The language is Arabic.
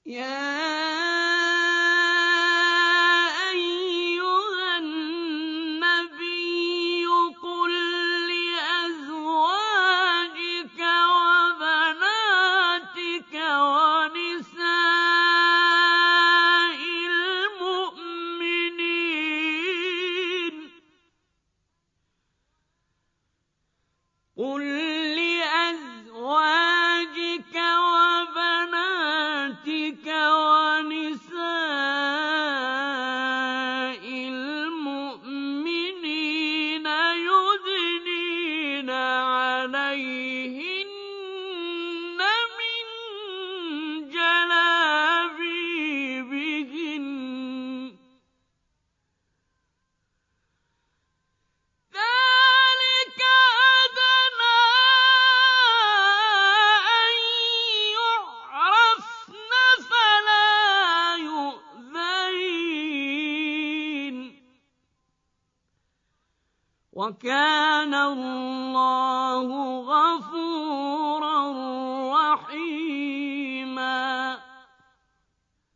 يَا أَيُّهَا النَّبِيُّ قُل لِّأَزْوَاجِكَ وَبَنَاتِكَ وَنِسَاءِ الْمُؤْمِنِينَ يُدْنِينَ عَلَيْهِنَّ مِن جَلَابِيبِهِنَّ ۚ ذَٰلِكَ أَدْنَىٰ أَن يُعْرَفْنَ فَلَا يُؤْذَيْنَ ۗ وَكَانَ اللَّهُ غَفُورًا